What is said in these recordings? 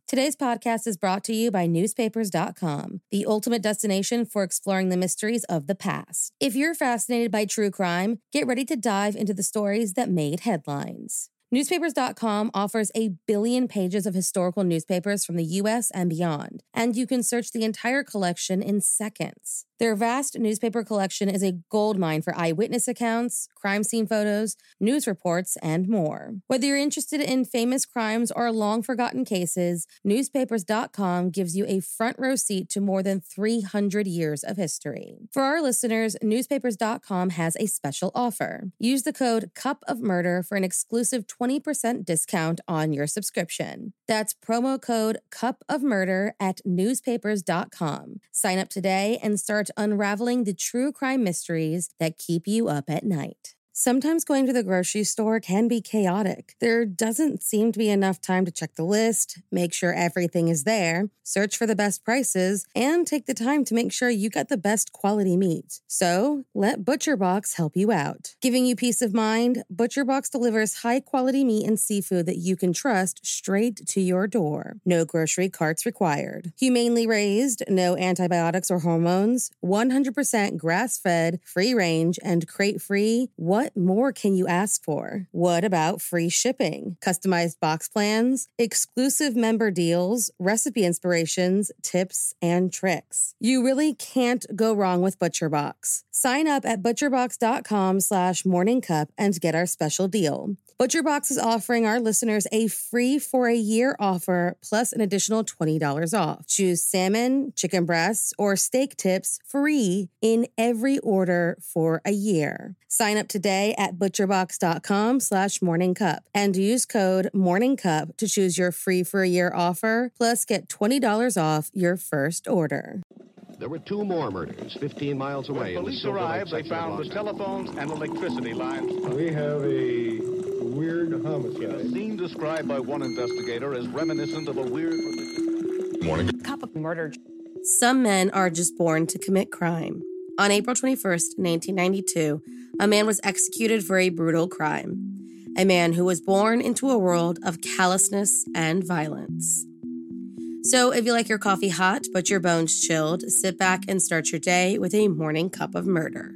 Today's podcast is brought to you by newspapers.com, the ultimate destination for exploring the mysteries of the past. If you're fascinated by true crime, get ready to dive into the stories that made headlines. Newspapers.com offers 1 billion pages of historical newspapers from the U.S. and beyond, and you can search the entire collection in seconds. Their vast newspaper collection is a goldmine for eyewitness accounts, crime scene photos, news reports, and more. Whether you're interested in famous crimes or long-forgotten cases, Newspapers.com gives you a front row seat to more than 300 years of history. For our listeners, Newspapers.com has a special offer. Use the code CUPOFMURDER for an exclusive 20% discount on your subscription. That's promo code CUPOFMURDER at Newspapers.com. Sign up today and start unraveling the true crime mysteries that keep you up at night. Sometimes going to the grocery store can be chaotic. There doesn't seem to be enough time to check the list, make sure everything is there, search for the best prices, and take the time to make sure you get the best quality meat. So, let ButcherBox help you out. Giving you peace of mind, ButcherBox delivers high-quality meat and seafood that you can trust straight to your door. No grocery carts required. Humanely raised, no antibiotics or hormones, 100% grass-fed, free-range, and crate-free. What more can you ask for? What about free shipping, customized box plans, exclusive member deals, recipe inspirations, tips, and tricks? You really can't go wrong with ButcherBox. Sign up at butcherbox.com/morningcup and get our special deal. ButcherBox is offering our listeners a free for-a-year offer plus an additional $20 off. Choose salmon, chicken breasts, or steak tips free in every order for a year. Sign up today at butcherbox.com/morningcup and use code morningcup to choose your free for-a-year offer plus get $20 off your first order. There were 2 more murders 15 miles away. When police arrived, they found the telephones and electricity lines. We have a weird A homicide. scene described by one investigator as reminiscent of a weird... Cup of murder. Some men are just born to commit crime. On April 21st, 1992, a man was executed for a brutal crime. A man who was born into a world of callousness and violence. So if you like your coffee hot but your bones chilled, sit back and start your day with a morning cup of murder.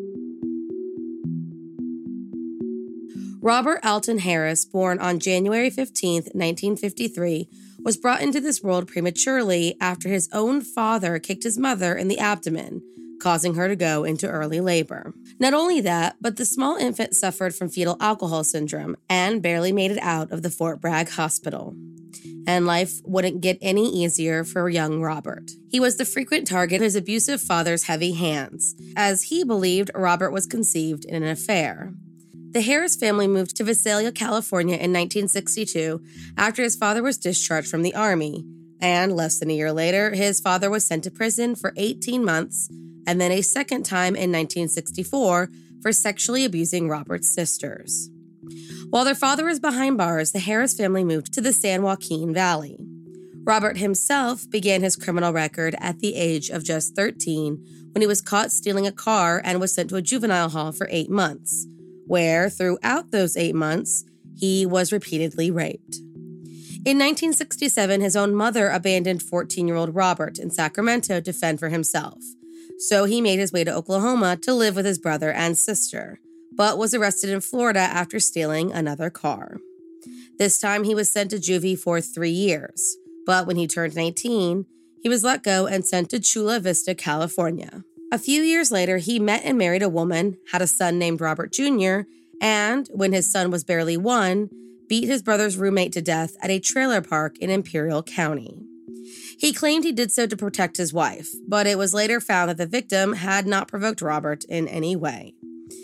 Robert Alton Harris, born on January 15, 1953, was brought into this world prematurely after his own father kicked his mother in the abdomen, causing her to go into early labor. Not only that, but the small infant suffered from fetal alcohol syndrome and barely made it out of the Fort Bragg hospital. And life wouldn't get any easier for young Robert. He was the frequent target of his abusive father's heavy hands, as he believed Robert was conceived in an affair. The Harris family moved to Visalia, California in 1962 after his father was discharged from the Army, and less than a year later, his father was sent to prison for 18 months and then a second time in 1964 for sexually abusing Robert's sisters. While their father was behind bars, the Harris family moved to the San Joaquin Valley. Robert himself began his criminal record at the age of just 13 when he was caught stealing a car and was sent to a juvenile hall for 8 months, where throughout those 8 months, he was repeatedly raped. In 1967, his own mother abandoned 14-year-old Robert in Sacramento to fend for himself, so he made his way to Oklahoma to live with his brother and sister, but was arrested in Florida after stealing another car. This time, he was sent to juvie for 3 years, but when he turned 19, he was let go and sent to Chula Vista, California. A few years later, he met and married a woman, had a son named Robert Jr., and, when his son was barely 1, beat his brother's roommate to death at a trailer park in Imperial County. He claimed he did so to protect his wife, but it was later found that the victim had not provoked Robert in any way.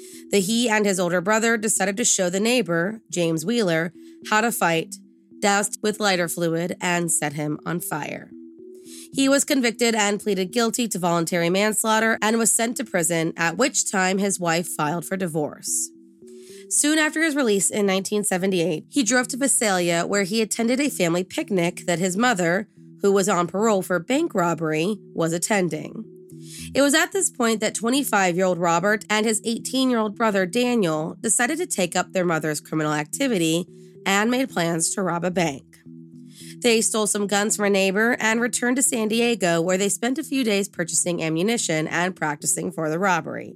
He and his older brother decided to show the neighbor, James Wheeler, how to fight, doused with lighter fluid, and set him on fire. He was convicted and pleaded guilty to voluntary manslaughter and was sent to prison, at which time his wife filed for divorce. Soon after his release in 1978, he drove to Visalia, where he attended a family picnic that his mother, who was on parole for bank robbery, was attending. It was at this point that 25-year-old Robert and his 18-year-old brother Daniel decided to take up their mother's criminal activity and made plans to rob a bank. They stole some guns from a neighbor and returned to San Diego, where they spent a few days purchasing ammunition and practicing for the robbery.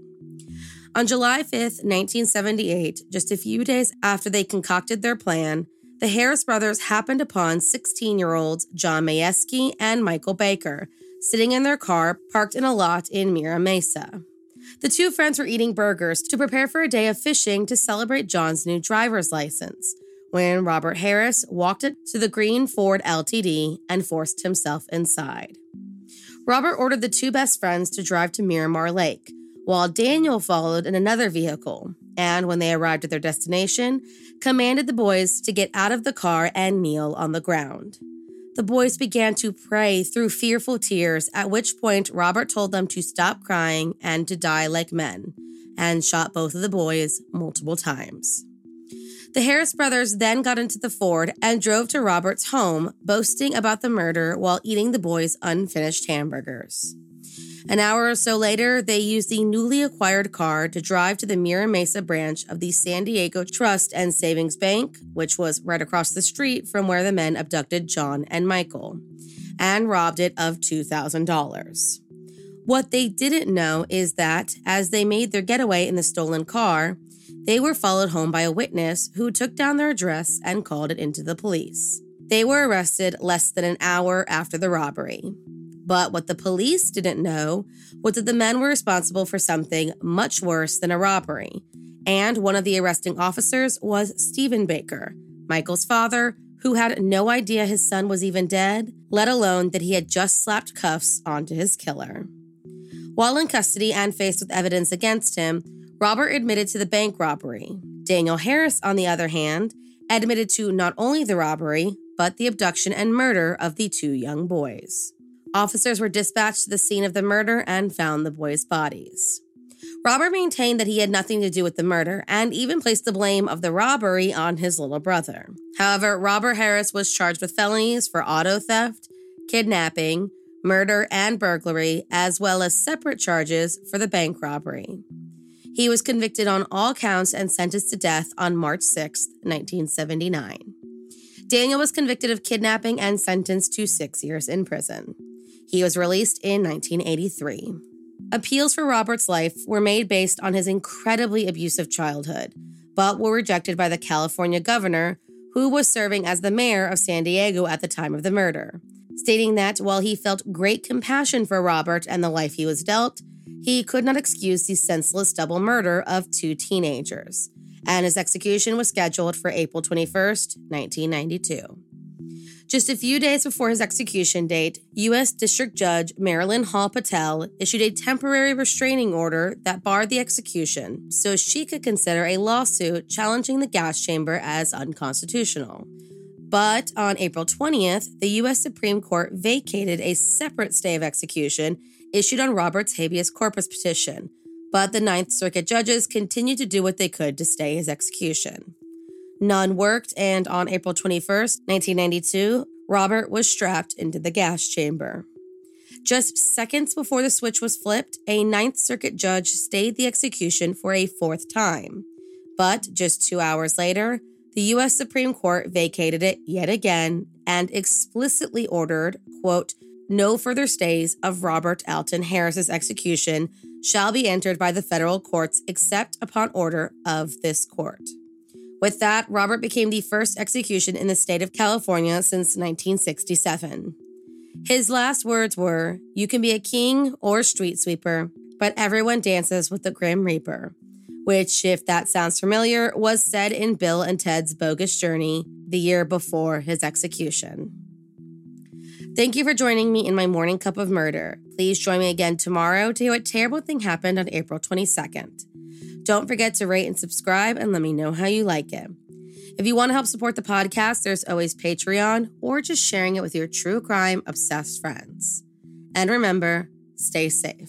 On July 5th, 1978, just a few days after they concocted their plan, the Harris brothers happened upon 16-year-olds John Majewski and Michael Baker sitting in their car parked in a lot in Mira Mesa. The two friends were eating burgers to prepare for a day of fishing to celebrate John's new driver's license, when Robert Harris walked up to the green Ford LTD and forced himself inside. Robert ordered the two best friends to drive to Miramar Lake, while Daniel followed in another vehicle, and when they arrived at their destination, commanded the boys to get out of the car and kneel on the ground. The boys began to pray through fearful tears, at which point Robert told them to stop crying and to die like men, and shot both of the boys multiple times. The Harris brothers then got into the Ford and drove to Robert's home, boasting about the murder while eating the boys' unfinished hamburgers. An hour or so later, they used the newly acquired car to drive to the Mira Mesa branch of the San Diego Trust and Savings Bank, which was right across the street from where the men abducted John and Michael, and robbed it of $2,000. What they didn't know is that, as they made their getaway in the stolen car, they were followed home by a witness who took down their address and called it into the police. They were arrested less than an hour after the robbery. But what the police didn't know was that the men were responsible for something much worse than a robbery. And one of the arresting officers was Stephen Baker, Michael's father, who had no idea his son was even dead, let alone that he had just slapped cuffs onto his killer. While in custody and faced with evidence against him, Robert admitted to the bank robbery. Daniel Harris, on the other hand, admitted to not only the robbery, but the abduction and murder of the two young boys. Officers were dispatched to the scene of the murder and found the boys' bodies. Robert maintained that he had nothing to do with the murder and even placed the blame of the robbery on his little brother. However, Robert Harris was charged with felonies for auto theft, kidnapping, murder, and burglary, as well as separate charges for the bank robbery. He was convicted on all counts and sentenced to death on March 6, 1979. Daniel was convicted of kidnapping and sentenced to 6 years in prison. He was released in 1983. Appeals for Robert's life were made based on his incredibly abusive childhood, but were rejected by the California governor, who was serving as the mayor of San Diego at the time of the murder, stating that while he felt great compassion for Robert and the life he was dealt, he could not excuse the senseless double murder of two teenagers, and his execution was scheduled for April 21st, 1992. Just a few days before his execution date, U.S. District Judge Marilyn Hall Patel issued a temporary restraining order that barred the execution so she could consider a lawsuit challenging the gas chamber as unconstitutional. But on April 20th, the U.S. Supreme Court vacated a separate stay of execution issued on Robert's habeas corpus petition, but the Ninth Circuit judges continued to do what they could to stay his execution. None worked, and on April 21st, 1992, Robert was strapped into the gas chamber. Just seconds before the switch was flipped, a Ninth Circuit judge stayed the execution for a fourth time. But just 2 hours later, the U.S. Supreme Court vacated it yet again and explicitly ordered, quote, "No further stays of Robert Alton Harris's execution shall be entered by the federal courts except upon order of this court." With that, Robert became the first execution in the state of California since 1967. His last words were, "You can be a king or a street sweeper, but everyone dances with the Grim Reaper," which, if that sounds familiar, was said in Bill and Ted's Bogus Journey the year before his execution. Thank you for joining me in my morning cup of murder. Please join me again tomorrow to hear what terrible thing happened on April 22nd. Don't forget to rate and subscribe and let me know how you like it. If you want to help support the podcast, there's always Patreon or just sharing it with your true crime obsessed friends. And remember, stay safe.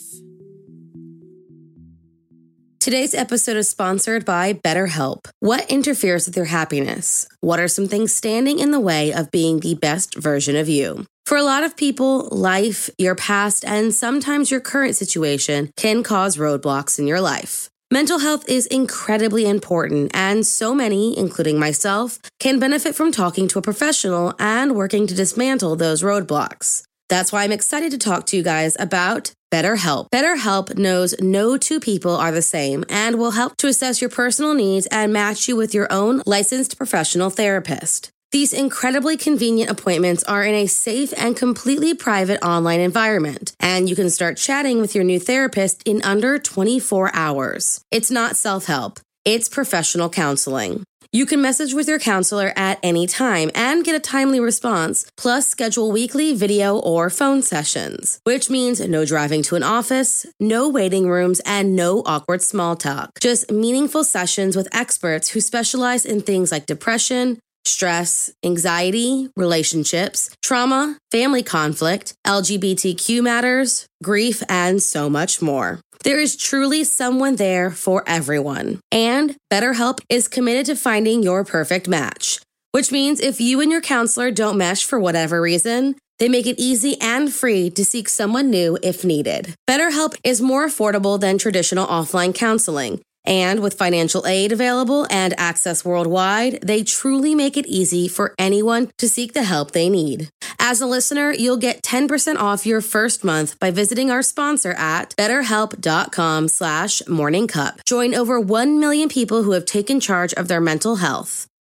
Today's episode is sponsored by BetterHelp. What interferes with your happiness? What are some things standing in the way of being the best version of you? For a lot of people, life, your past, and sometimes your current situation can cause roadblocks in your life. Mental health is incredibly important, and so many, including myself, can benefit from talking to a professional and working to dismantle those roadblocks. That's why I'm excited to talk to you guys about BetterHelp. BetterHelp knows no two people are the same and will help to assess your personal needs and match you with your own licensed professional therapist. These incredibly convenient appointments are in a safe and completely private online environment, and you can start chatting with your new therapist in under 24 hours. It's not self-help, it's professional counseling. You can message with your counselor at any time and get a timely response, plus schedule weekly video or phone sessions, which means no driving to an office, no waiting rooms, and no awkward small talk. Just meaningful sessions with experts who specialize in things like depression, stress, anxiety, relationships, trauma, family conflict, LGBTQ matters, grief, and so much more. There is truly someone there for everyone. And BetterHelp is committed to finding your perfect match, which means if you and your counselor don't mesh for whatever reason, they make it easy and free to seek someone new if needed. BetterHelp is more affordable than traditional offline counseling. And with financial aid available and access worldwide, they truly make it easy for anyone to seek the help they need. As a listener, you'll get 10% off your first month by visiting our sponsor at betterhelp.com/morningcup. Join over 1 million people who have taken charge of their mental health.